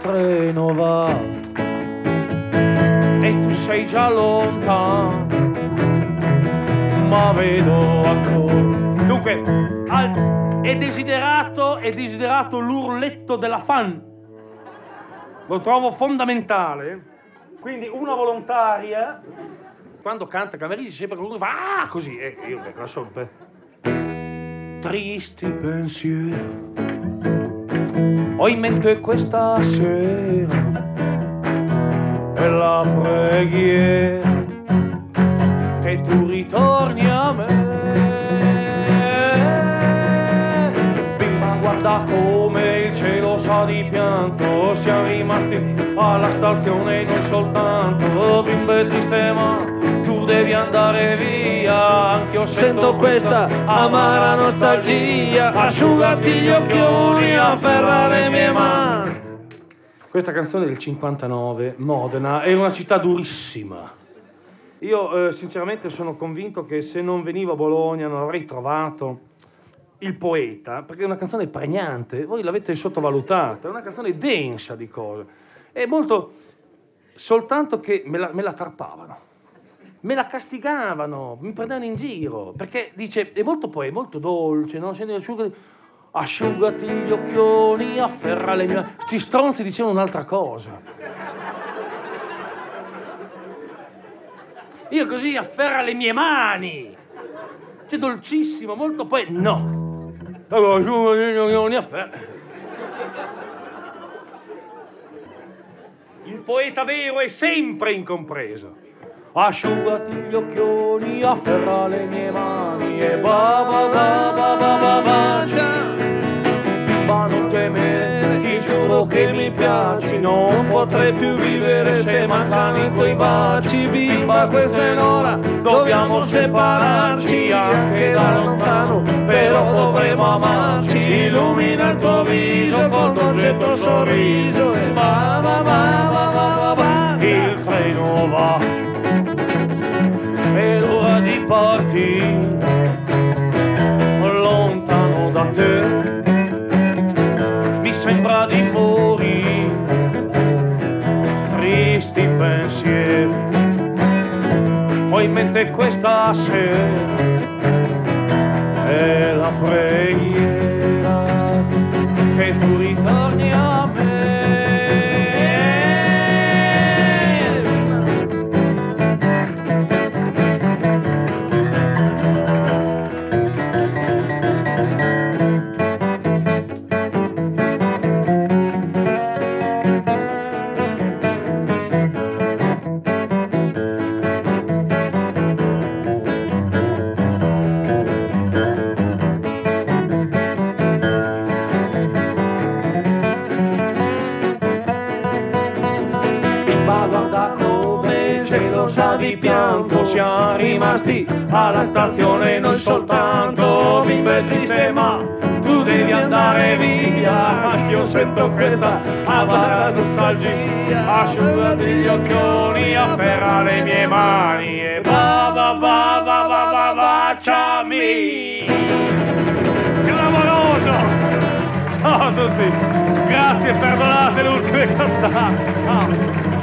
treno va e tu sei già lontano, ma vedo ancora. Dunque, è desiderato l'urletto della fan. Lo trovo fondamentale. Quindi una volontaria, quando canta Camerisi, sempre qualcuno fa ah così, e io che la so per tristi pensieri ho in mente questa sera e la preghiera che tu ritorni a me. Bimba, guarda come il cielo sa di pianto, siamo rimasti alla stazione noi soltanto. Bimba, triste ma tu devi andare via, anch'io sento questa amara nostalgia, asciugati gli occhioni, afferra le mie mani. Questa canzone del 59, Modena, è una città durissima. Io sinceramente sono convinto che se non venivo a Bologna non avrei trovato il poeta, perché è una canzone pregnante, voi l'avete sottovalutata, è una canzone densa di cose, è molto, soltanto che me la tarpavano, me la castigavano, mi prendevano in giro, perché dice, è molto dolce, no? Asciugati gli occhioni, afferra le mie... Sti stronzi dicevano un'altra cosa. Io così, afferra le mie mani. C'è dolcissimo, molto no. Asciugati gli occhioni, afferra. Il poeta vero è sempre incompreso. Asciugati gli occhioni, afferra le mie mani e ma non temere, ti giuro che mi piaci, non potrei più vivere se mancano i tuoi baci. Bimba, questa è l'ora, dobbiamo separarci anche da lontano, però dovremo amarci. Illumina il tuo viso col dolcetto sorriso e il treno va, è l'ora di partire lontano da te. Sembra di morire, tristi pensieri, ho in mente questa sera e la preghiera che tu ritorni a me. Di pianto siamo rimasti alla stazione noi soltanto. Bimba è triste ma tu devi andare via, anch'io sento questa amara nostalgia. Asciugati gli occhioni, afferra le mie mani e baciami. Clamoroso! Ciao a tutti, grazie e perdonate le ultime cazzate, ciao.